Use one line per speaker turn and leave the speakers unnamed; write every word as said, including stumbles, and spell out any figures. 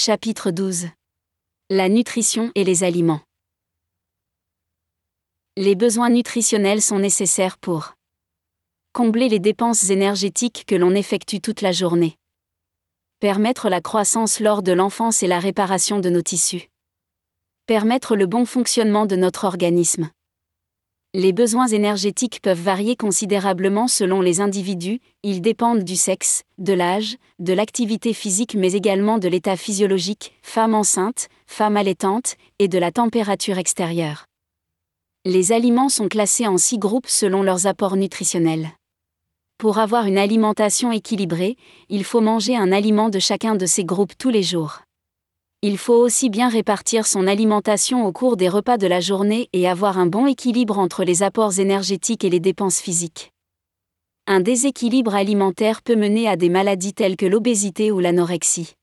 Chapitre douze. La nutrition et les aliments. Les besoins nutritionnels sont nécessaires pour combler les dépenses énergétiques que l'on effectue toute la journée, permettre la croissance lors de l'enfance et la réparation de nos tissus, permettre le bon fonctionnement de notre organisme. Les besoins énergétiques peuvent varier considérablement selon les individus, ils dépendent du sexe, de l'âge, de l'activité physique mais également de l'état physiologique, femme enceinte, femme allaitante, et de la température extérieure. Les aliments sont classés en six groupes selon leurs apports nutritionnels. Pour avoir une alimentation équilibrée, il faut manger un aliment de chacun de ces groupes tous les jours. Il faut aussi bien répartir son alimentation au cours des repas de la journée et avoir un bon équilibre entre les apports énergétiques et les dépenses physiques. Un déséquilibre alimentaire peut mener à des maladies telles que l'obésité ou l'anorexie.